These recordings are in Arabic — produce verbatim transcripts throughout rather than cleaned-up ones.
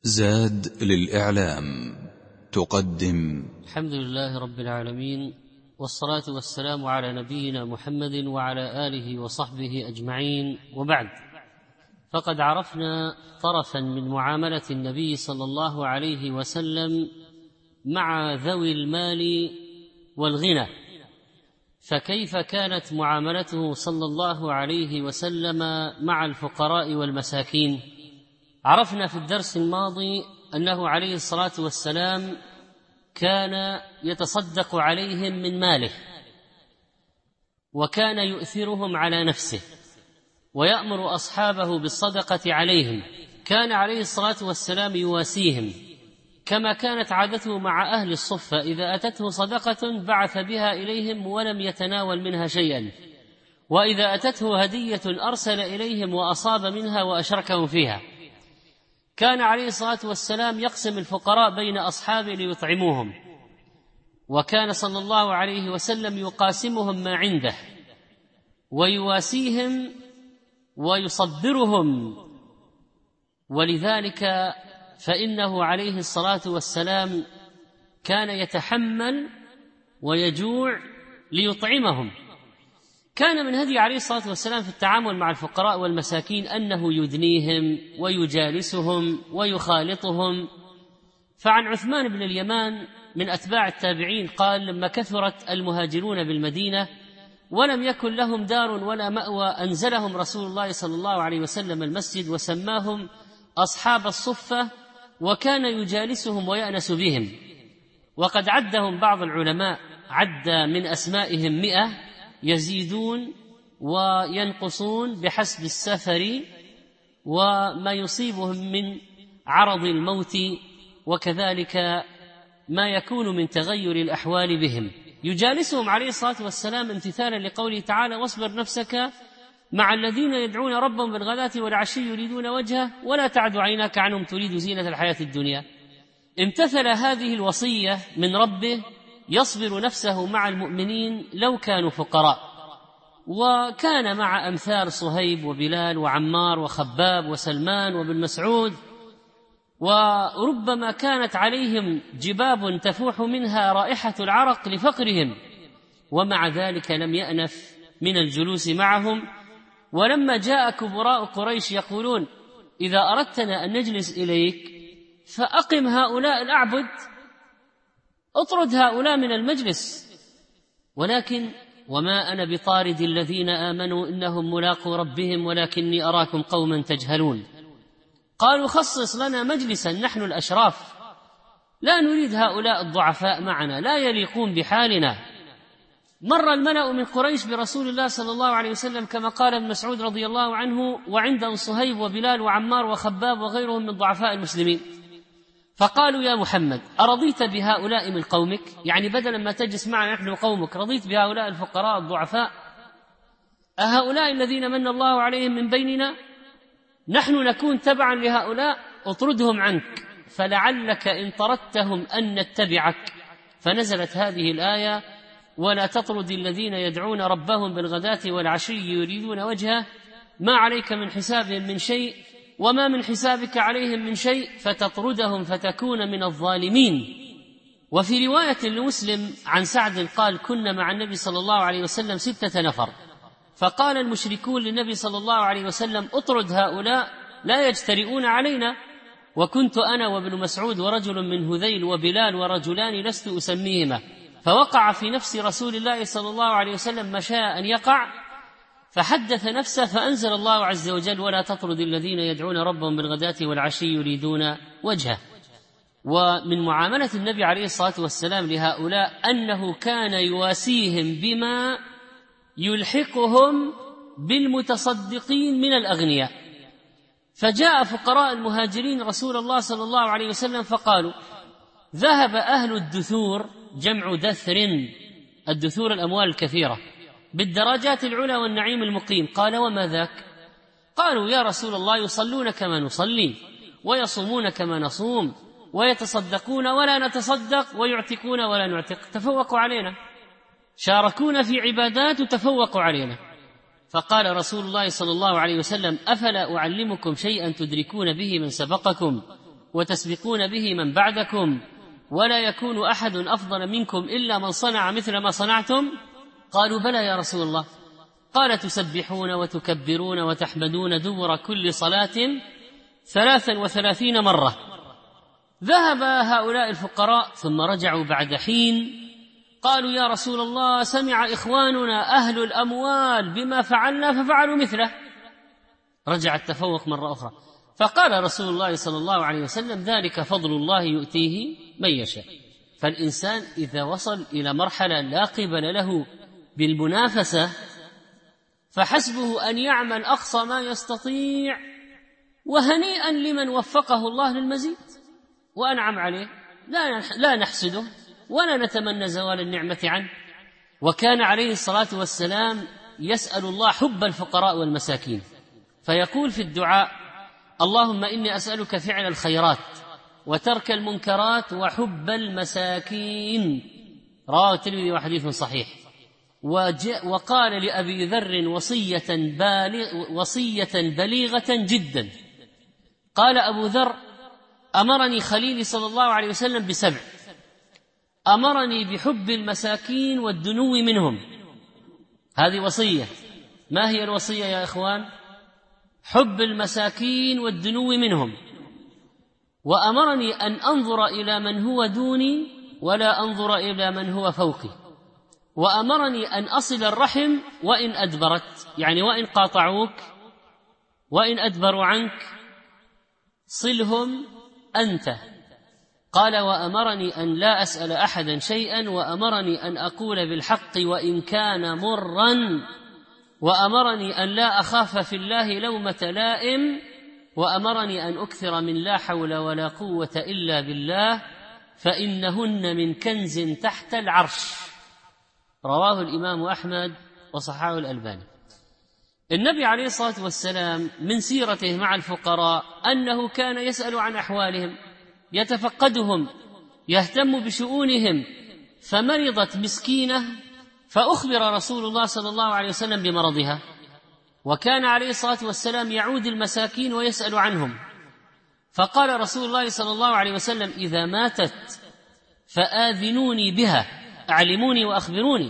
زاد للإعلام تقدم. الحمد لله رب العالمين، والصلاة والسلام على نبينا محمد وعلى آله وصحبه أجمعين، وبعد. فقد عرفنا طرفا من معاملة النبي صلى الله عليه وسلم مع ذوي المال والغنى، فكيف كانت معاملته صلى الله عليه وسلم مع الفقراء والمساكين؟ عرفنا في الدرس الماضي أنه عليه الصلاة والسلام كان يتصدق عليهم من ماله، وكان يؤثرهم على نفسه ويأمر أصحابه بالصدقة عليهم. كان عليه الصلاة والسلام يواسيهم، كما كانت عادته مع أهل الصفة، إذا أتته صدقة بعث بها إليهم ولم يتناول منها شيئا، وإذا أتته هدية أرسل إليهم وأصاب منها وأشركهم فيها. كان عليه الصلاة والسلام يقسم الفقراء بين أصحابه ليطعموهم، وكان صلى الله عليه وسلم يقاسمهم ما عنده ويواسيهم ويصبرهم، ولذلك فإنه عليه الصلاة والسلام كان يتحمل ويجوع ليطعمهم. كان من هدي عليه الصلاة والسلام في التعامل مع الفقراء والمساكين أنه يدنيهم ويجالسهم ويخالطهم. فعن عثمان بن اليمان من أتباع التابعين قال: لما كثرت المهاجرون بالمدينة ولم يكن لهم دار ولا مأوى، أنزلهم رسول الله صلى الله عليه وسلم المسجد وسماهم أصحاب الصفة، وكان يجالسهم ويأنس بهم. وقد عدهم بعض العلماء، عد من أسمائهم مئة، يزيدون وينقصون بحسب السفر وما يصيبهم من عرض الموت، وكذلك ما يكون من تغير الأحوال بهم. يجالسهم عليه الصلاة والسلام امتثالا لقوله تعالى: واصبر نفسك مع الذين يدعون ربهم بالغداة والعشي يريدون وجهه ولا تعد عيناك عنهم تريد زينة الحياة الدنيا. امتثل هذه الوصية من ربه، يصبر نفسه مع المؤمنين لو كانوا فقراء. وكان مع أمثال صهيب وبلال وعمار وخباب وسلمان وابن مسعود، وربما كانت عليهم جباب تفوح منها رائحة العرق لفقرهم، ومع ذلك لم يأنف من الجلوس معهم. ولما جاء كبراء قريش يقولون: إذا أردتنا أن نجلس إليك فأقم هؤلاء الأعبد، اطرد هؤلاء من المجلس. ولكن وما أنا بطارد الذين آمنوا إنهم ملاقو ربهم ولكني أراكم قوما تجهلون. قالوا: خصص لنا مجلسا نحن الأشراف، لا نريد هؤلاء الضعفاء معنا، لا يليقون بحالنا. مر الملأ من قريش برسول الله صلى الله عليه وسلم كما قال ابن مسعود رضي الله عنه، وعندهم صهيب وبلال وعمار وخباب وغيرهم من ضعفاء المسلمين، فقالوا: يا محمد، أرضيت بهؤلاء من قومك؟ يعني بدلا ما تجلس معنا نحن قومك، رضيت بهؤلاء الفقراء الضعفاء؟ أهؤلاء الذين من الله عليهم من بيننا؟ نحن نكون تبعا لهؤلاء، اطردهم عنك فلعلك إن طردتهم أن نتبعك. فنزلت هذه الآية: ولا تطرد الذين يدعون ربهم بالغداة والعشي يريدون وجهه ما عليك من حسابهم من شيء وما من حسابك عليهم من شيء فتطردهم فتكون من الظالمين. وفي رواية لمسلم عن سعد قال: كنا مع النبي صلى الله عليه وسلم ستة نفر، فقال المشركون للنبي صلى الله عليه وسلم: اطرد هؤلاء لا يجترئون علينا. وكنت أنا وابن مسعود ورجل من هذيل وبلال ورجلان لست أسميهما، فوقع في نفس رسول الله صلى الله عليه وسلم ما شاء أن يقع، فحدث نفسه، فأنزل الله عز وجل: ولا تطرد الذين يدعون ربهم بالغداة والعشي يريدون وجهه. ومن معاملة النبي عليه الصلاة والسلام لهؤلاء أنه كان يواسيهم بما يلحقهم بالمتصدقين من الأغنياء. فجاء فقراء المهاجرين رسول الله صلى الله عليه وسلم فقالوا: ذهب أهل الدثور، جمع دثر، الدثور الأموال الكثيرة، بالدرجات العلى والنعيم المقيم. قال: وما ذاك؟ قالوا: يا رسول الله، يصلون كما نصلي ويصومون كما نصوم ويتصدقون ولا نتصدق ويعتقون ولا نعتق. تفوقوا علينا، شاركونا في عبادات وتفوقوا علينا. فقال رسول الله صلى الله عليه وسلم: أفلا أعلمكم شيئا تدركون به من سبقكم وتسبقون به من بعدكم ولا يكون أحد أفضل منكم إلا من صنع مثل ما صنعتم؟ قالوا بلى يا رسول الله. قال تسبحون وتكبرون وتحمدون دبر كل صلاة ثلاثا وثلاثين مرة. ذهب هؤلاء الفقراء ثم رجعوا بعد حين قالوا يا رسول الله سمع إخواننا أهل الأموال بما فعلنا ففعلوا مثله. رجع التفوق مرة أخرى، فقال رسول الله صلى الله عليه وسلم ذلك فضل الله يؤتيه من يشاء. فالإنسان إذا وصل إلى مرحلة لا قبل له بالمنافسة فحسبه أن يعمل أقصى ما يستطيع، وهنيئا لمن وفقه الله للمزيد وأنعم عليه، لا نحسده ولا نتمنى زوال النعمة عنه. وكان عليه الصلاة والسلام يسأل الله حب الفقراء والمساكين، فيقول في الدعاء اللهم إني أسألك فعل الخيرات وترك المنكرات وحب المساكين. رواه الترمذي وحديث صحيح. وقال لأبي ذر وصية, بالغ وصية بليغة جدا. قال أبو ذر أمرني خليلي صلى الله عليه وسلم بسبع، أمرني بحب المساكين والدنو منهم. هذه وصية. ما هي الوصية يا إخوان؟ حب المساكين والدنو منهم. وأمرني أن أنظر إلى من هو دوني ولا أنظر إلى من هو فوقي. وأمرني أن أصل الرحم وإن أدبرت، يعني وإن قاطعوك وإن أدبروا عنك صلهم أنت. قال وأمرني أن لا أسأل أحدا شيئا، وأمرني أن أقول بالحق وإن كان مرا، وأمرني أن لا أخاف في الله لومة لائم، وأمرني أن أكثر من لا حول ولا قوة إلا بالله فإنهن من كنز تحت العرش. رواه الإمام أحمد وصححه الألباني. النبي عليه الصلاة والسلام من سيرته مع الفقراء أنه كان يسأل عن أحوالهم، يتفقدهم، يهتم بشؤونهم. فمرضت مسكينة فأخبر رسول الله صلى الله عليه وسلم بمرضها، وكان عليه الصلاة والسلام يعود المساكين ويسأل عنهم. فقال رسول الله صلى الله عليه وسلم إذا ماتت فآذنوني بها، أعلموني وأخبروني.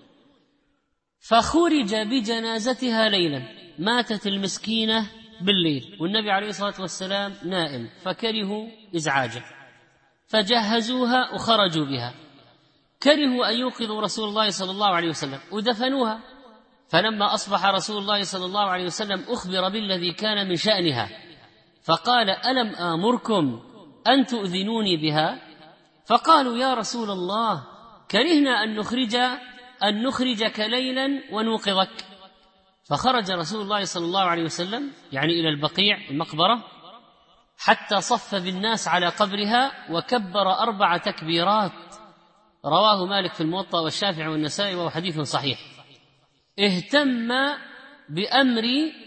فخرج بجنازتها ليلا، ماتت المسكينة بالليل والنبي عليه الصلاة والسلام نائم، فكرهوا إزعاجه فجهزوها وخرجوا بها. كرهوا أن يوقظوا رسول الله صلى الله عليه وسلم ودفنوها. فلما أصبح رسول الله صلى الله عليه وسلم أخبر بالذي كان من شأنها، فقال ألم آمركم أن تؤذنوني بها؟ فقالوا يا رسول الله كرهنا أن نخرج أن نخرجك ليلا ونوقظك. فخرج رسول الله صلى الله عليه وسلم يعني إلى البقيع المقبرة حتى صف بالناس على قبرها وكبر أربع تكبيرات. رواه مالك في الموطأ والشافعي والنسائي وهو حديث صحيح. اهتم بأمر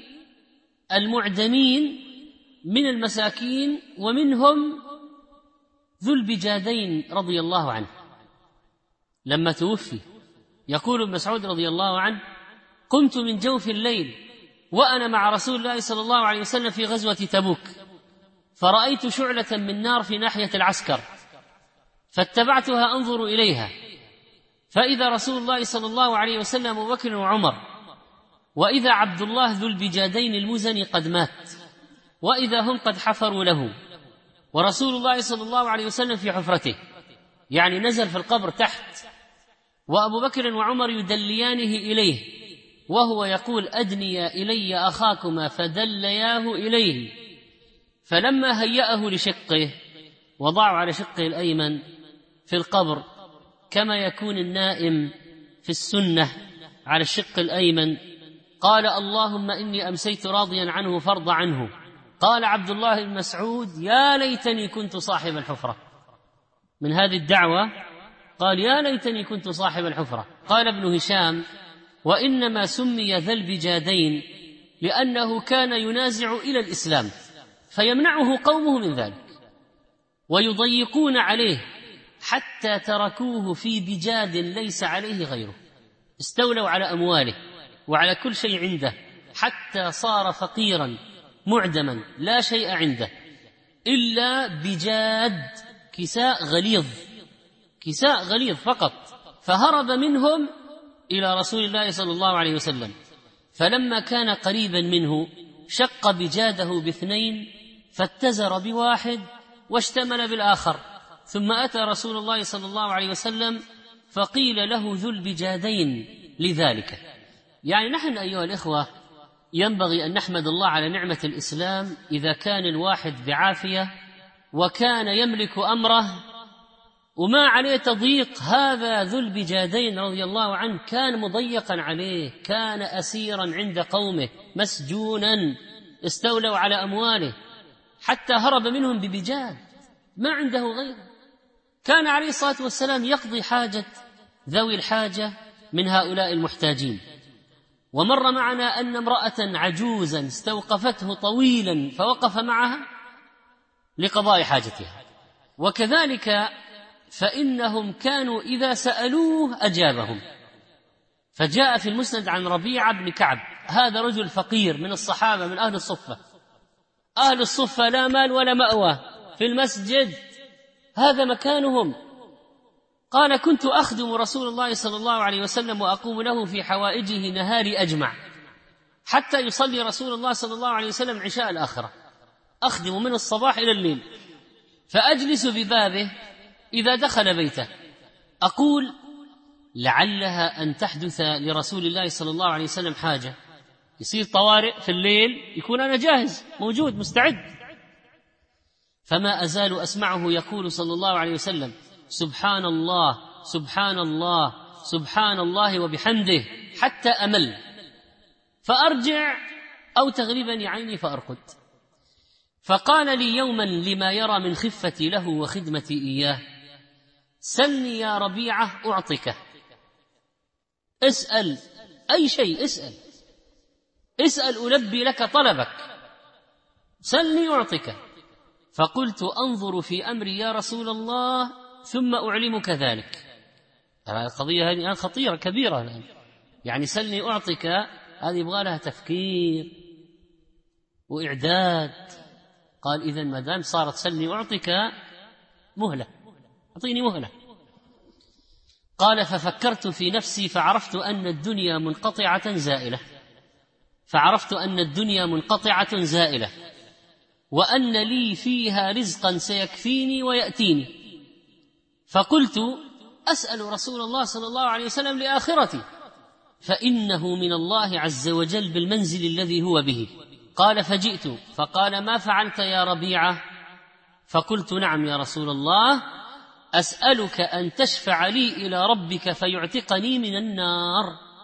المعدمين من المساكين، ومنهم ذو البجادين رضي الله عنه لما توفي. يقول ابن مسعود رضي الله عنه قمت من جوف الليل وأنا مع رسول الله صلى الله عليه وسلم في غزوة تبوك، فرأيت شعلة من نار في ناحية العسكر فاتبعتها أنظر إليها، فإذا رسول الله صلى الله عليه وسلم أبو بكر وعمر، وإذا عبد الله ذو البجادين المزني قد مات، وإذا هم قد حفروا له، ورسول الله صلى الله عليه وسلم في حفرته، يعني نزل في القبر تحت، وأبو بكر وعمر يدليانه إليه، وهو يقول أدني إلي أخاكما فدلياه إليه. فلما هيأه لشقه وضعوا على شقه الأيمن في القبر كما يكون النائم في السنة على الشق الأيمن، قال اللهم إني أمسيت راضيا عنه فارض عنه. قال عبد الله بن مسعود يا ليتني كنت صاحب الحفرة. من هذه الدعوة قال يا ليتني كنت صاحب الحفرة. قال ابن هشام وإنما سمي ذا البجادين لأنه كان ينازع إلى الإسلام فيمنعه قومه من ذلك ويضيقون عليه حتى تركوه في بجاد ليس عليه غيره، استولوا على أمواله وعلى كل شيء عنده حتى صار فقيرا معدما لا شيء عنده إلا بجاد، كساء غليظ، كساء غليظ فقط. فهرب منهم إلى رسول الله صلى الله عليه وسلم، فلما كان قريبا منه شق بجاده باثنين، فاتزر بواحد واشتمل بالآخر، ثم أتى رسول الله صلى الله عليه وسلم فقيل له ذو البجادين لذلك. يعني نحن أيها الإخوة ينبغي أن نحمد الله على نعمة الإسلام إذا كان الواحد بعافية وكان يملك أمره وما عليه تضييق. هذا ذو البجادين رضي الله عنه كان مضيقا عليه، كان أسيرا عند قومه، مسجونا، استولوا على أمواله حتى هرب منهم ببجاد، ما عنده غيره. كان عليه الصلاة والسلام يقضي حاجة ذوي الحاجة من هؤلاء المحتاجين. ومر معنا أن امرأة عجوزا استوقفته طويلا فوقف معها لقضاء حاجتها. وكذلك فإنهم كانوا إذا سألوه أجابهم. فجاء في المسند عن ربيعة بن كعب، هذا رجل فقير من الصحابة من أهل الصفة، أهل الصفة لا مال ولا مأوى، في المسجد هذا مكانهم. قال: كنت أخدم رسول الله صلى الله عليه وسلم وأقوم له في حوائجه نهاري أجمع حتى يصلي رسول الله صلى الله عليه وسلم عشاء الآخرة، أخدم من الصباح إلى الليل، فأجلس ببابه إذا دخل بيته أقول: لعلها أن تحدث لرسول الله صلى الله عليه وسلم حاجة، يصير طوارئ في الليل، يكون أنا جاهز موجود مستعد. فما أزال أسمعه يقول صلى الله عليه وسلم: سبحان الله سبحان الله سبحان الله وبحمده، حتى أمل، فأرجع أو تغلبني عيني فأرقد. فقال لي يوما لما يرى من خفتي له وخدمتي إياه: سلني يا ربيعة أعطك، اسأل أي شيء، اسأل اسأل ألبي لك طلبك، سلني أعطك. فقلت: أنظر في أمري يا رسول الله ثم أعلمك ذلك. القضية هذه خطيرة كبيرة الآن، يعني سلني أعطك هذه يبغى لها تفكير وإعداد. قال: إذن ما دام صارت سلني أعطك، مهلة، أعطيني مهلة. قال: ففكرت في نفسي فعرفت أن الدنيا منقطعة زائلة فعرفت أن الدنيا منقطعة زائلة وأن لي فيها رزقا سيكفيني ويأتيني. فقلت: أسأل رسول الله صلى الله عليه وسلم لآخرتي، فإنه من الله عز وجل بالمنزل الذي هو به. قال: فجئت فقال: ما فعلت يا ربيعة؟ فقلت: نعم يا رسول الله، أسألك أن تشفع لي إلى ربك فيعتقني من النار.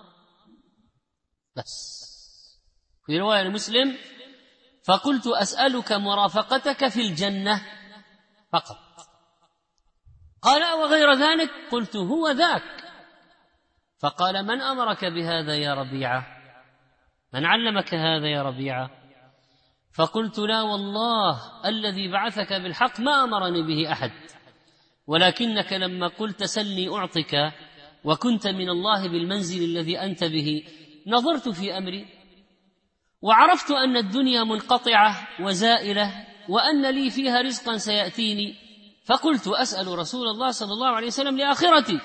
بس. في رواية المسلم: فقلت: أسألك مرافقتك في الجنة فقط. قال: وغير ذلك؟ قلت: هو ذاك. فقال: من أمرك بهذا يا ربيعة؟ من علمك هذا يا ربيعة؟ فقلت: لا والله الذي بعثك بالحق ما أمرني به أحد، ولكنك لما قلت سلني أعطك وكنت من الله بالمنزل الذي أنت به، نظرت في أمري وعرفت أن الدنيا منقطعة وزائلة وأن لي فيها رزقا سيأتيني، فقلت: أسأل رسول الله صلى الله عليه وسلم لآخرتي.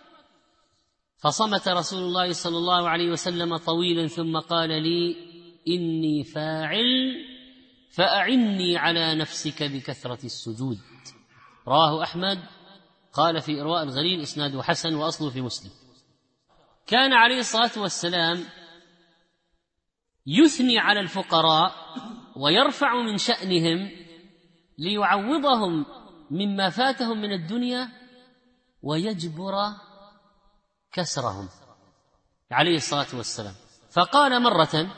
فصمت رسول الله صلى الله عليه وسلم طويلا ثم قال لي: إني فاعل فأعني على نفسك بكثرة السجود. رواه أحمد. قال في إرواء الغليل إسناده حسن وأصله في مسلم. كان عليه الصلاة والسلام يثني على الفقراء ويرفع من شأنهم ليعوضهم مما فاتهم من الدنيا ويجبر كسرهم عليه الصلاة والسلام. فقال مرة: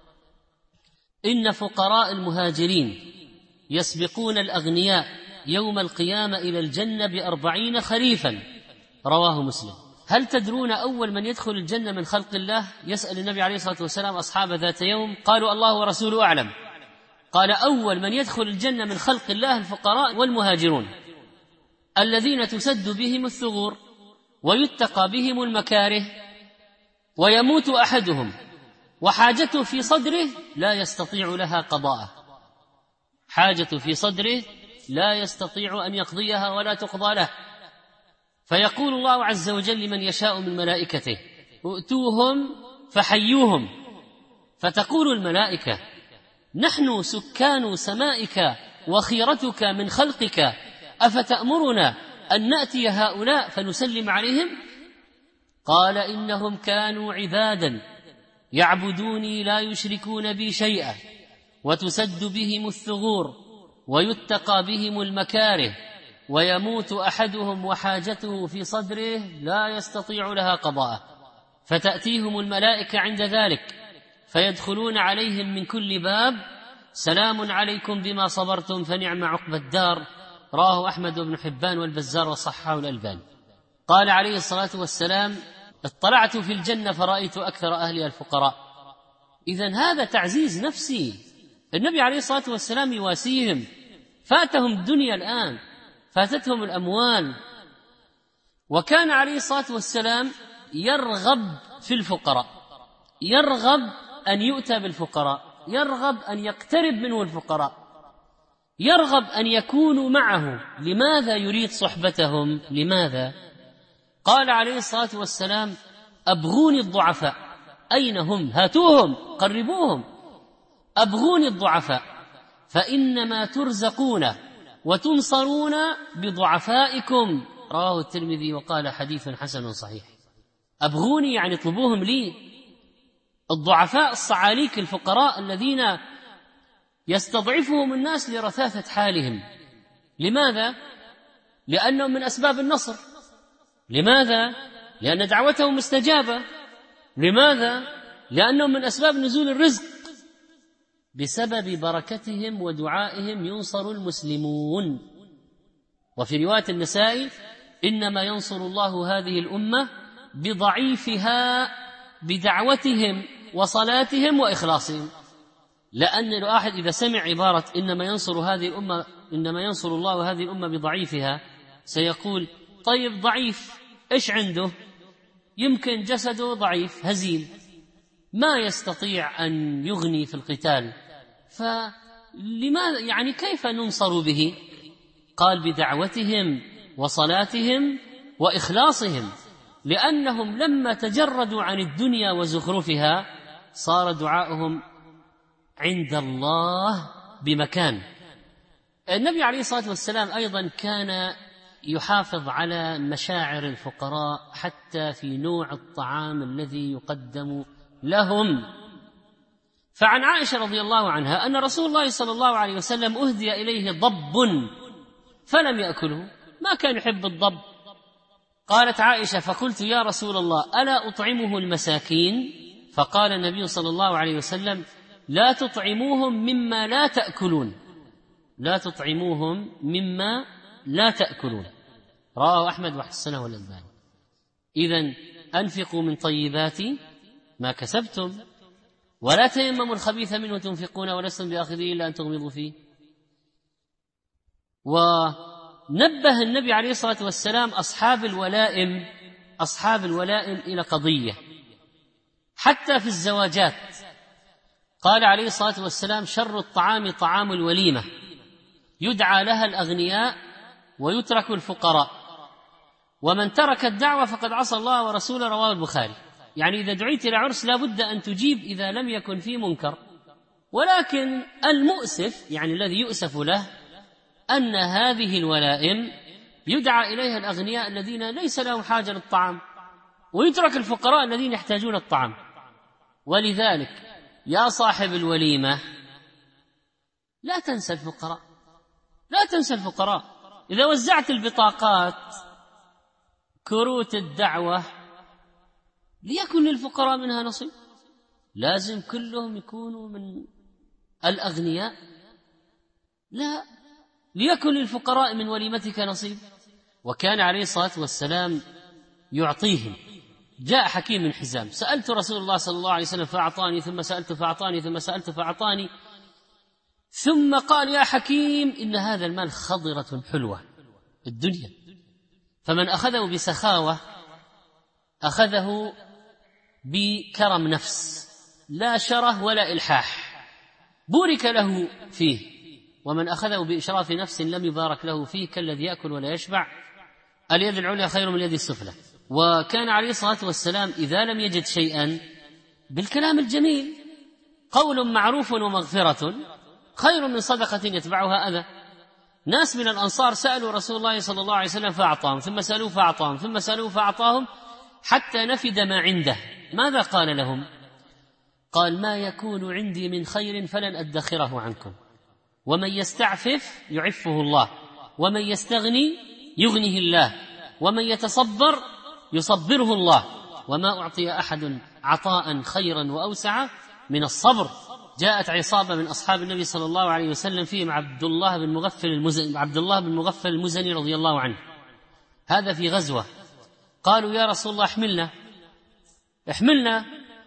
إن فقراء المهاجرين يسبقون الأغنياء يوم القيامة إلى الجنة بأربعين خريفا. رواه مسلم. هل تدرون أول من يدخل الجنة من خلق الله؟ يسأل النبي عليه الصلاة والسلام أصحاب ذات يوم، قالوا: الله ورسوله أعلم. قال: أول من يدخل الجنة من خلق الله الفقراء والمهاجرون الذين تسد بهم الثغور ويتقى بهم المكاره ويموت أحدهم وحاجته في صدره لا يستطيع لها قضاء، حاجة في صدره لا يستطيع أن يقضيها ولا تقضى له، فيقول الله عز وجل لمن يشاء من ملائكته ائتوهم فحيوهم، فتقول الملائكة نحن سكان سمائك وخيرتك من خلقك، أفتأمرنا أن نأتي هؤلاء فنسلم عليهم؟ قال إنهم كانوا عبادا يعبدوني لا يشركون بي شيئا، وتسد بهم الثغور ويتقى بهم المكاره، ويموت أحدهم وحاجته في صدره لا يستطيع لها قضاء، فتأتيهم الملائكة عند ذلك فيدخلون عليهم من كل باب سلام عليكم بما صبرتم فنعم عقبى الدار. رواه أحمد بن حبان والبزار وصححه الألباني. قال عليه الصلاة والسلام اطلعت في الجنة فرأيت أكثر أهلها الفقراء. إذن هذا تعزيز نفسي، النبي عليه الصلاة والسلام يواسيهم، فاتهم الدنيا الآن، فاتتهم الأموال، وكان عليه الصلاة والسلام يرغب في الفقراء، يرغب أن يؤتى بالفقراء، يرغب أن يقترب منه الفقراء، يرغب أن يكونوا معه. لماذا يريد صحبتهم؟ لماذا؟ قال عليه الصلاة والسلام أبغوني الضعفاء، أين هم؟ هاتوهم قربوهم، أبغوني الضعفاء فإنما ترزقون وتنصرون بضعفائكم. رواه الترمذي وقال حديث حسن صحيح. أبغوني يعني اطلبوهم لي، الضعفاء الصعاليك الفقراء الذين يستضعفهم الناس لرثاثة حالهم. لماذا؟ لأنهم من أسباب النصر. لماذا؟ لأن دعوتهم مستجابة. لماذا؟ لأنهم من أسباب نزول الرزق. بسبب بركتهم ودعائهم ينصر المسلمون. وفي رواية النسائي إنما ينصر الله هذه الأمة بضعيفها بدعوتهم وصلاتهم وإخلاصهم. لأن الواحد إذا سمع عبارة إنما ينصر هذه الأمة إنما ينصر الله هذه الأمة بضعيفها سيقول طيب ضعيف إيش عنده؟ يمكن جسده ضعيف هزيل ما يستطيع أن يغني في القتال، فلماذا يعني كيف ننصر به؟ قال بدعوتهم وصلاتهم وإخلاصهم، لأنهم لما تجردوا عن الدنيا وزخرفها صار دعاؤهم عند الله بمكان. النبي عليه الصلاة والسلام أيضا كان يحافظ على مشاعر الفقراء حتى في نوع الطعام الذي يقدم لهم. فعن عائشة رضي الله عنها أن رسول الله صلى الله عليه وسلم أهدي إليه ضب فلم يأكله، ما كان يحب الضب. قالت عائشة فقلت يا رسول الله ألا أطعمه المساكين؟ فقال النبي صلى الله عليه وسلم لا تطعموهم مما لا تأكلون، لا تطعموهم مما لا تأكلون. رواه أحمد وحسنه الألباني. إذن أنفقوا من طيبات ما كسبتم ولا تيمموا الخبيث منه تنفقون ولستم بآخذيه إلا أن تغمضوا فيه. ونبه النبي عليه الصلاة والسلام أصحاب الولائم أصحاب الولائم إلى قضية حتى في الزواجات. قال عليه الصلاة والسلام شر الطعام طعام الوليمة يدعى لها الأغنياء ويترك الفقراء، ومن ترك الدعوة فقد عصى الله ورسوله. رواه البخاري. يعني إذا دعيت إلى عرس لا بد أن تجيب إذا لم يكن فيه منكر. ولكن المؤسف يعني الذي يؤسف له أن هذه الولائم يدعى إليها الأغنياء الذين ليس لهم حاجة للطعام، ويترك الفقراء الذين يحتاجون الطعام. ولذلك يا صاحب الوليمة لا تنسى الفقراء، لا تنسى الفقراء. إذا وزعت البطاقات كروت الدعوة ليكن للفقراء منها نصيب، لازم كلهم يكونوا من الأغنياء؟ لا، ليكن للفقراء من وليمتك نصيب. وكان عليه الصلاة والسلام يعطيهم. جاء حكيم من حزام سألت رسول الله صلى الله عليه وسلم فأعطاني، ثم سألت فأعطاني، ثم سألت فأعطاني، ثم قال يا حكيم إن هذا المال خضرة حلوة الدنيا، فمن أخذه بسخاوة أخذه بكرم نفس لا شره ولا إلحاح، بورك له فيه. ومن أخذه بإشراف نفس لم يبارك له فيه كالذي يأكل ولا يشبع، اليد العليا خير من اليد السفلى. وكان عليه الصلاة والسلام إذا لم يجد شيئا بالكلام الجميل، قول معروف ومغفرة خير من صدقة يتبعها أذى. ناس من الأنصار سألوا رسول الله صلى الله عليه وسلم فأعطاهم، ثم سألوه فأعطاهم، ثم سألوه فأعطاهم، حتى نفد ما عنده. ماذا قال لهم؟ قال: ما يكون عندي من خير فلن أدخره عنكم، ومن يستعفف يعفه الله، ومن يستغني يغنيه الله، ومن يتصبر يصبره الله، وما أعطي أحد عطاء خيرا وأوسع من الصبر. جاءت عصابة من أصحاب النبي صلى الله عليه وسلم فيهم عبد الله بن مغفل المزني, عبد الله بن مغفل المزني رضي الله عنه، هذا في غزوة. قالوا: يا رسول الله احملنا احملنا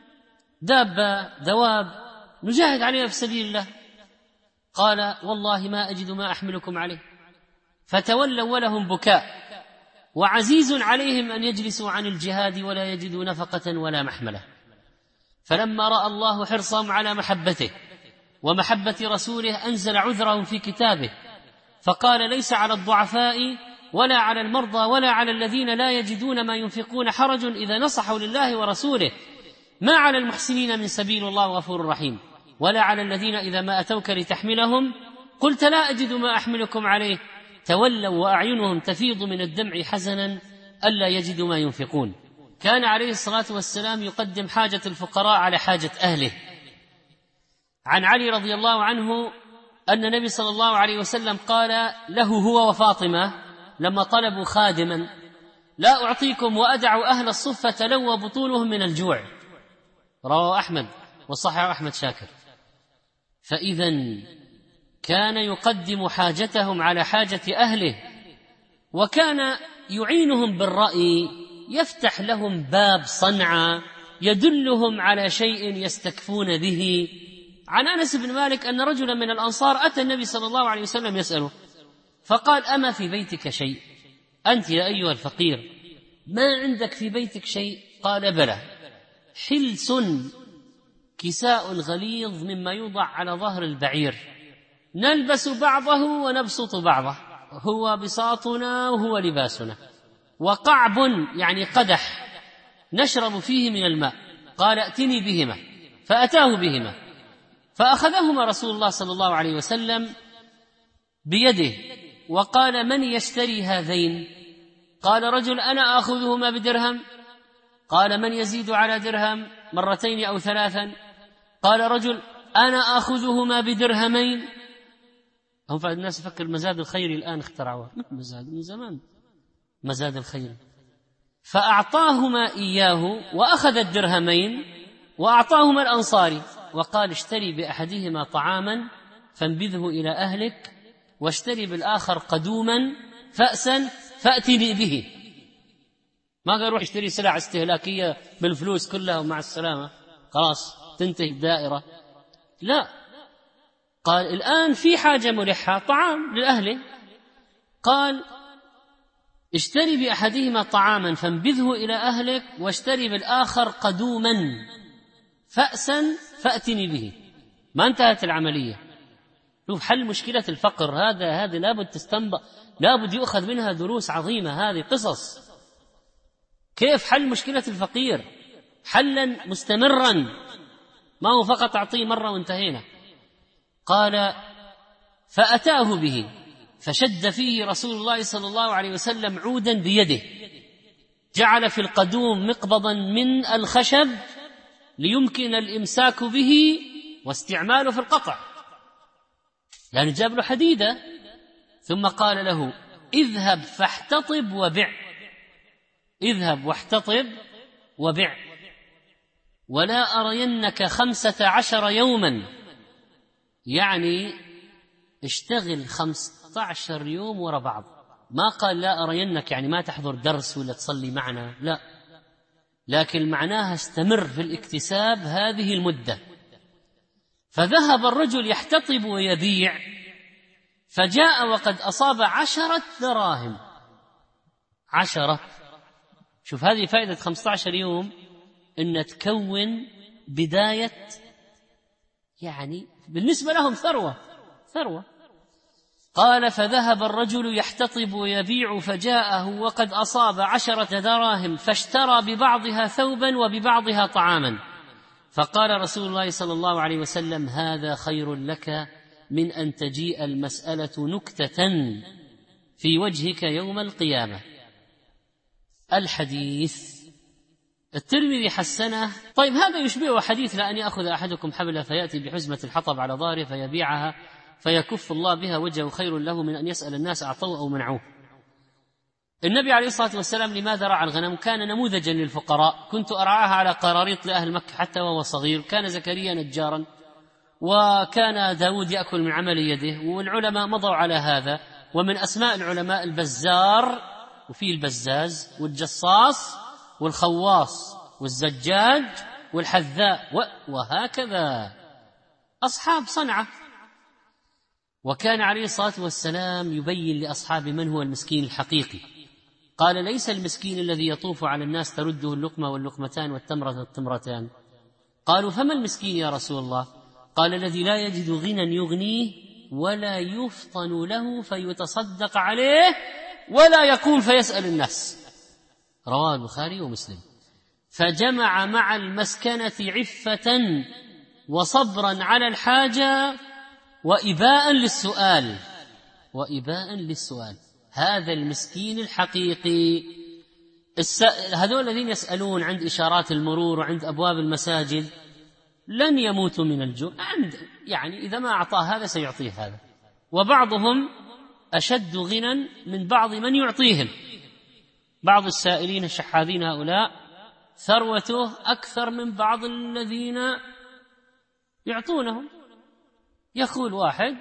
دابة دواب نجاهد عليها في سبيل الله. قال: والله ما أجد ما أحملكم عليه. فتولوا ولهم بكاء، وعزيز عليهم أن يجلسوا عن الجهاد ولا يجدوا نفقة ولا محملة. فلما رأى الله حرصهم على محبته ومحبة رسوله أنزل عذرهم في كتابه، فقال: ليس على الضعفاء ولا على المرضى ولا على الذين لا يجدون ما ينفقون حرج إذا نصحوا لله ورسوله، ما على المحسنين من سبيل، الله غفور رحيم. ولا على الذين إذا ما أتوك لتحملهم قلت لا أجد ما أحملكم عليه تولوا وأعينهم تفيض من الدمع حزنا ألا يجدوا ما ينفقون. كان عليه الصلاة والسلام يقدم حاجة الفقراء على حاجة أهله. عن علي رضي الله عنه أن النبي صلى الله عليه وسلم قال له هو وفاطمة لما طلبوا خادما: لا أعطيكم وأدع أهل الصفة تلوى بطونهم من الجوع. رواه أحمد وصححه أحمد شاكر. فإذا كان يقدم حاجتهم على حاجة أهله، وكان يعينهم بالرأي، يفتح لهم باب صنعة، يدلهم على شيء يستكفون به. عن أنس بن مالك أن رجلا من الأنصار أتى النبي صلى الله عليه وسلم يسأله، فقال: أما في بيتك شيء؟ أنت يا أيها الفقير ما عندك في بيتك شيء؟ قال: بلى، حلس كساء غليظ مما يوضع على ظهر البعير، نلبس بعضه ونبسط بعضه، هو بساطنا وهو لباسنا، وقعب يعني قدح نشرب فيه من الماء. قال: ائتني بهما. فأتاه بهما، فأخذهما رسول الله صلى الله عليه وسلم بيده وقال: من يشتري هذين؟ قال رجل: أنا آخذهما بدرهم. قال: من يزيد على درهم مرتين أو ثلاثا؟ قال رجل: أنا آخذهما بدرهمين. هم الناس يفكر مزاد الخير الآن اخترعوها، مزاد من زمان مزاد الخير. فأعطاهما إياه وأخذ الدرهمين وأعطاهما الأنصاري، وقال: اشتري بأحدهما طعاما فانبذه إلى أهلك، واشتري بالآخر قدوما فأسا فأتني به. ما قال روح اشتري سلع استهلاكية بالفلوس كلها ومع السلامة خلاص تنتهي الدائرة، لا. قال: الآن في حاجة ملحة، طعام لأهله. قال: اشتري بأحدهما طعاما فانبذه إلى أهلك، واشتري بالآخر قدوما فأسا فأتني به. ما انتهت العملية. شوف حل مشكلة الفقر، هذا هذا لابد تستنبط، لابد يؤخذ منها دروس عظيمة. هذه قصص كيف حل مشكلة الفقير حلا مستمرا، ما هو فقط أعطيه مرة وانتهينا. قال: فأتاه به فشد فيه رسول الله صلى الله عليه وسلم عودا بيده، جعل في القدوم مقبضا من الخشب ليمكن الإمساك به واستعماله في القطع، يعني جاب له حديدة. ثم قال له: اذهب فاحتطب وبع، اذهب واحتطب وبع، ولا أرينك خمسة عشر يوما، يعني اشتغل خمسة عشر يوم وراء بعض. ما قال لا أرينك يعني ما تحضر درس ولا تصلي معنا، لا، لكن معناها استمر في الاكتساب هذه المدة. فذهب الرجل يحتطب ويبيع، فجاء وقد أصاب عشرة دراهم. عشرة. شوف هذه فائدة خمسة عشر يوم، إن تكون بداية، يعني بالنسبة لهم ثروة ثروة. قال: فذهب الرجل يحتطب ويبيع فجاءه وقد أصاب عشرة دراهم فاشترى ببعضها ثوبا وببعضها طعاما، فقال رسول الله صلى الله عليه وسلم: هذا خير لك من أن تجيء المسألة نكتة في وجهك يوم القيامة. الحديث الترمذي حسنه. طيب هذا يشبه حديث: لأن يأخذ أحدكم حبل فيأتي بحزمة الحطب على ظهره فيبيعها فيكف الله بها وجهه خير له من أن يسأل الناس أعطوه أو منعوه. النبي عليه الصلاة والسلام لماذا رعى الغنم؟ كان نموذجا للفقراء. كنت أرعاها على قراريط لأهل مكة حتى وهو صغير. كان زكريا نجارا، وكان داود يأكل من عمل يده، والعلماء مضوا على هذا. ومن أسماء العلماء البزار، وفي البزاز والجصاص والخواص والزجاج والحذاء، وهكذا أصحاب صنعة. وكان عليه الصلاة والسلام يبين لأصحابه من هو المسكين الحقيقي. قال: ليس المسكين الذي يطوف على الناس ترده اللقمة واللقمتان والتمرة والتمرتان. قالوا: فما المسكين يا رسول الله؟ قال: الذي لا يجد غنى يغنيه ولا يفطن له فيتصدق عليه ولا يقوم فيسأل الناس. رواه البخاري ومسلم. فجمع مع المسكنة عفة وصبرا على الحاجة وإباء للسؤال وإباء للسؤال هذا المسكين الحقيقي. الس... هذول الذين يسألون عند إشارات المرور وعند أبواب المساجد لن يموتوا من الجوع، عند يعني إذا ما أعطاه هذا سيعطيه هذا. وبعضهم أشد غنى من بعض من يعطيهم. بعض السائلين الشحاذين هؤلاء ثروته أكثر من بعض الذين يعطونهم. يقول واحد: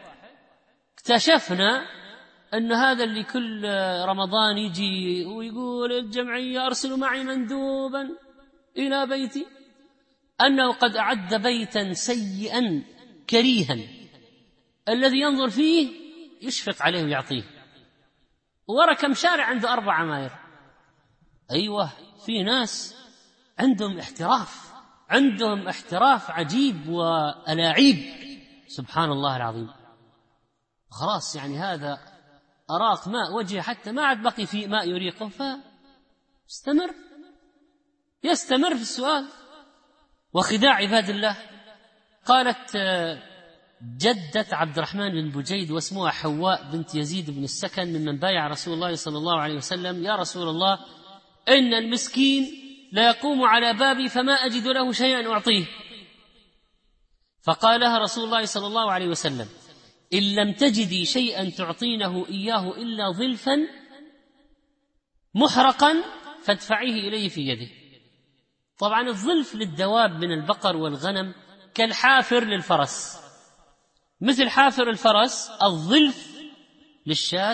اكتشفنا أن هذا اللي كل رمضان يجي ويقول الجمعية أرسلوا معي مندوبا إلى بيتي، أنه قد أعد بيتا سيئا كريها الذي ينظر فيه يشفق عليه ويعطيه، ورا كم شارع عنده أربع عماير. أيوة، في ناس عندهم احتراف عندهم احتراف عجيب وألاعيب، سبحان الله العظيم. خلاص يعني هذا أراق ماء وجهه حتى ما عاد بقي فيه ماء يريقه، فاستمر يستمر في السؤال وخداع عباد الله. قالت جدة عبد الرحمن بن بجيد واسمها حواء بنت يزيد بن السكن ممن بايع رسول الله صلى الله عليه وسلم: يا رسول الله، إن المسكين لا يقوم على بابي فما أجد له شيئا أعطيه. فقال لها رسول الله صلى الله عليه وسلم: إن لم تجدي شيئا تعطينه إياه إلا ظلفا محرقا فادفعيه إليه في يده. طبعا الظلف للدواب من البقر والغنم كالحافر للفرس، مثل حافر الفرس الظلف للشاة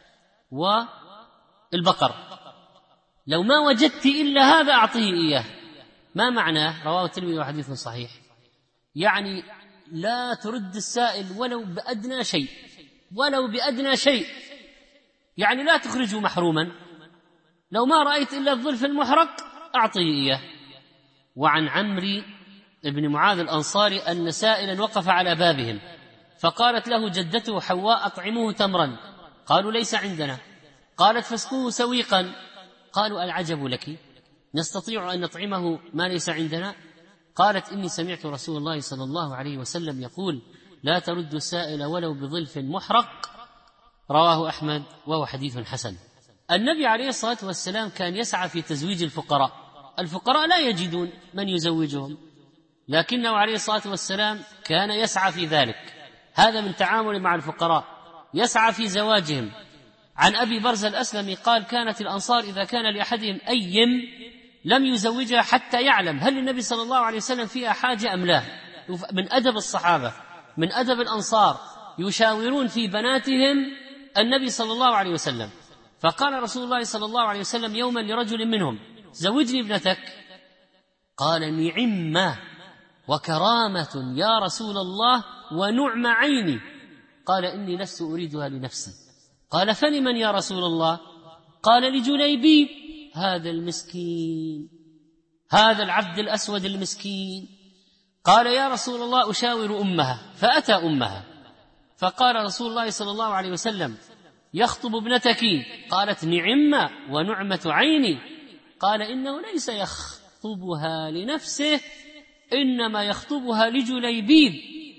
والبقر. لو ما وجدت إلا هذا أعطيه إياه. ما معناه؟ رواه الترمذي وحديث صحيح. يعني لا ترد السائل ولو بأدنى شيء ولو بأدنى شيء يعني لا تخرجه محروما. لو ما رأيت إلا الظلف المحرق أعطيه إياه. وعن عمرو بن معاذ الأنصاري أن سائلا وقف على بابهم فقالت له جدته حواء: أطعموه تمرا. قالوا: ليس عندنا. قالت: فاسقوه سويقا. قالوا: العجب لك، نستطيع أن نطعمه ما ليس عندنا؟ قالت: إني سمعت رسول الله صلى الله عليه وسلم يقول: لا ترد السائل ولو بظلف محرق. رواه أحمد وهو حديث حسن. النبي عليه الصلاة والسلام كان يسعى في تزويج الفقراء. الفقراء لا يجدون من يزوجهم، لكنه عليه الصلاة والسلام كان يسعى في ذلك. هذا من تعامل مع الفقراء، يسعى في زواجهم. عن أبي برزة الأسلمي قال: كانت الأنصار إذا كان لأحدهم أيم لم يزوجها حتى يعلم هل النبي صلى الله عليه وسلم فيها حاجة أم لا. من أدب الصحابة، من أدب الأنصار، يشاورون في بناتهم النبي صلى الله عليه وسلم. فقال رسول الله صلى الله عليه وسلم يوما لرجل منهم: زوجني ابنتك. قال: نعمة وكرامة يا رسول الله ونعم عيني. قال: إني لست أريدها لنفسي. قال: فلمن يا رسول الله؟ قال: لجليبيب هذا المسكين، هذا العبد الأسود المسكين. قال: يا رسول الله أشاور أمها. فأتى أمها فقال رسول الله صلى الله عليه وسلم: يخطب ابنتك؟ قالت: نعم ونعمة عيني. قال: إنه ليس يخطبها لنفسه، إنما يخطبها لجليبيب.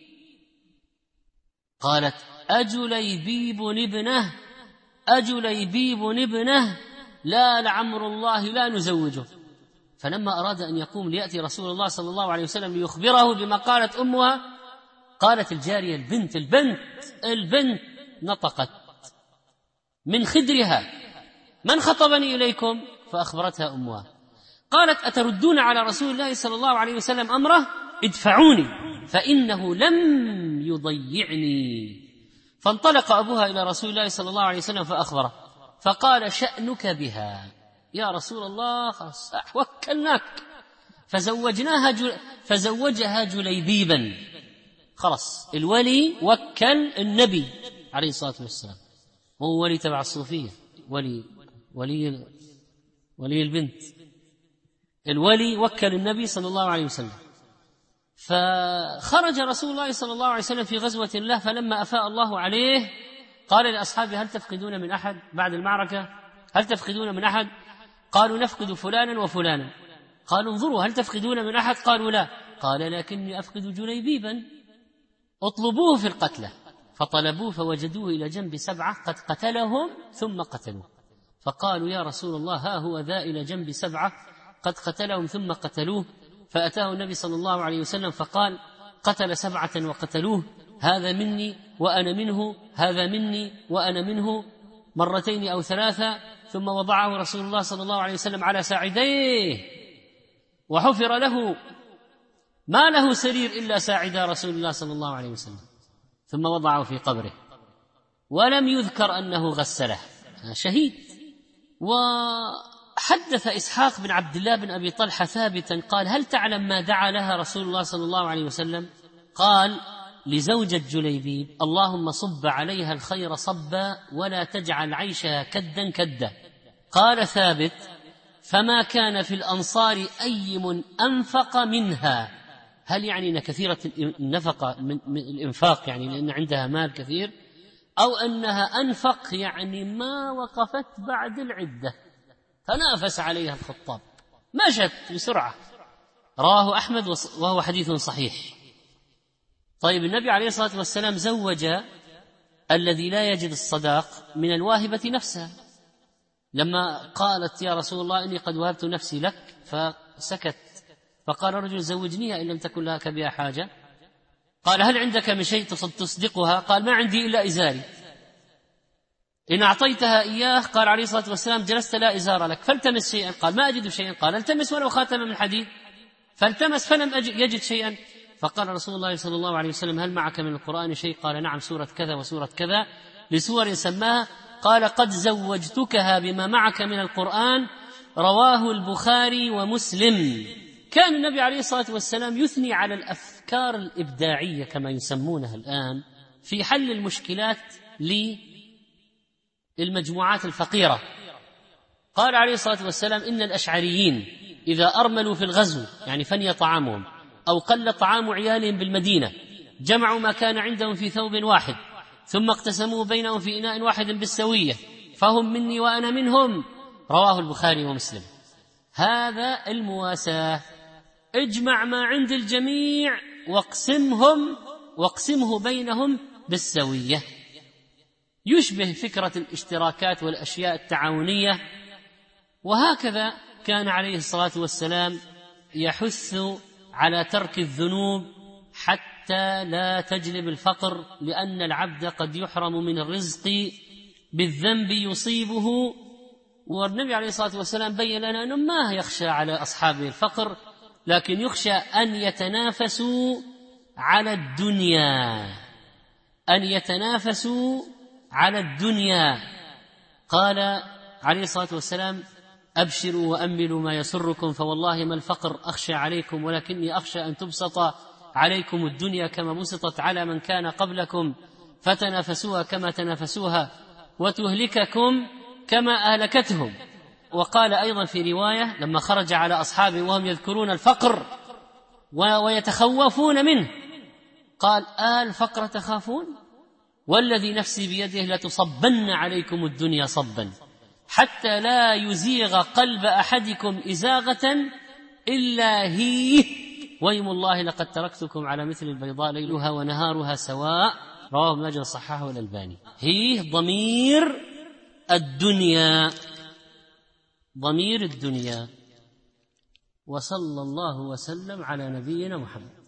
قالت: أجليبيب ابنه أجليبيب ابنه لا لعمر الله لا نزوجه. فلما أراد أن يقوم ليأتي رسول الله صلى الله عليه وسلم ليخبره بما قالت أمها، قالت الجارية البنت البنت البنت نطقت من خدرها: من خطبني إليكم؟ فأخبرتها أمها. قالت: أتردون على رسول الله صلى الله عليه وسلم أمره؟ ادفعوني فإنه لم يضيعني. فانطلق أبوها إلى رسول الله صلى الله عليه وسلم فأخبره، فقال: شأنك بها يا رسول الله، خلاص وكلناك. فزوجناها جل... فزوجها جليبيبا. خلاص الولي وكل النبي عليه الصلاة والسلام، هو ولي تبع الصوفية، ولي ولي ولي البنت، الولي وكل النبي صلى الله عليه وسلم. فخرج رسول الله صلى الله عليه وسلم في غزوة الله، فلما أفاء الله عليه قال لأصحابه: هل تفقدون من أحد بعد المعركة؟ هل تفقدون من أحد؟ قالوا: نفقد فلانا وفلانا. قالوا: انظروا هل تفقدون من أحد؟ قالوا: لا. قال: لكني أفقد جليبيبا، اطلبوه في القتلى. فطلبوه فوجدوه إلى جنب سبعة قد قتلهم ثم قتلوه. فقالوا: يا رسول الله، ها هو ذا إلى جنب سبعة قد قتلهم ثم قتلوه. فأتاه النبي صلى الله عليه وسلم فقال: قتل سبعة وقتلوه، هذا مني وأنا منه، هذا مني وأنا منه، مرتين أو ثلاثة. ثم وضعه رسول الله صلى الله عليه وسلم على ساعديه، وحفر له ما له سرير إلا ساعدا رسول الله صلى الله عليه وسلم، ثم وضعه في قبره، ولم يذكر أنه غسله، شهيد. وحدث إسحاق بن عبد الله بن أبي طلحة ثابتا قال: هل تعلم ما دعا لها رسول الله صلى الله عليه وسلم؟ قال لزوجة جليبيب: اللهم صب عليها الخير صبا ولا تجعل عيشها كدا كدا. قال ثابت: فما كان في الأنصار أيم أنفق منها. هل يعني أن كثيرة النفقة من الإنفاق يعني لأن عندها مال كثير، أو أنها أنفق يعني ما وقفت بعد العدة تنافس عليها الخطاب، مشت بسرعة. رواه أحمد وهو حديث صحيح. طيب، النبي عليه الصلاة والسلام زوج الذي لا يجد الصداق من الواهبة نفسها. لما قالت: يا رسول الله إني قد وهبت نفسي لك، فسكت. فقال رجل: زوجنيها إن لم تكن لك بها حاجة. قال: هل عندك من شيء تصدقها؟ قال: ما عندي إلا إزاري. إن أعطيتها إياه، قال عليه الصلاة والسلام: جلست لا إزار لك، فالتمس شيئا. قال: ما أجد شيئا. قال: التمس ولو خاتما من حديد. فالتمس فلم يجد شيئا. فقال رسول الله صلى الله عليه وسلم: هل معك من القرآن شيء؟ قال: نعم، سورة كذا وسورة كذا، لسور سماها. قال: قد زوجتكها بما معك من القرآن. رواه البخاري ومسلم. كان النبي عليه الصلاة والسلام يثني على الأفكار الإبداعية كما يسمونها الآن في حل المشكلات للمجموعات الفقيرة. قال عليه الصلاة والسلام: إن الأشعريين إذا أرملوا في الغزو يعني فني طعامهم أو قل طعام عيالهم بالمدينة، جمعوا ما كان عندهم في ثوب واحد ثم اقتسموه بينهم في إناء واحد بالسوية، فهم مني وأنا منهم. رواه البخاري ومسلم. هذا المواساة، اجمع ما عند الجميع واقسمهم واقسمه بينهم بالسوية. يشبه فكرة الاشتراكات والأشياء التعاونية. وهكذا كان عليه الصلاة والسلام يحث على ترك الذنوب حتى لا تجلب الفقر، لأن العبد قد يحرم من الرزق بالذنب يصيبه. والنبي عليه الصلاة والسلام بين لنا أنه ما يخشى على أصحابه الفقر، لكن يخشى أن يتنافسوا على الدنيا أن يتنافسوا على الدنيا. قال عليه الصلاة والسلام: أبشروا وأملوا ما يسركم، فوالله ما الفقر أخشى عليكم، ولكني أخشى أن تبسط عليكم الدنيا كما بسطت على من كان قبلكم، فتنافسوها كما تنافسوها، وتهلككم كما أهلكتهم. وقال أيضا في رواية لما خرج على أصحابه وهم يذكرون الفقر ويتخوفون منه، قال: آل الفقر تخافون؟ والذي نفسي بيده لتصبن عليكم الدنيا صبا حتى لا يزيغ قلب أحدكم إزاغة إلا هي ويم الله لقد تركتكم على مثل البيضاء ليلها ونهارها سواء رواه ابن ماجه صححه الألباني. هي ضمير الدنيا، ضمير الدنيا. وصلى الله وسلم على نبينا محمد.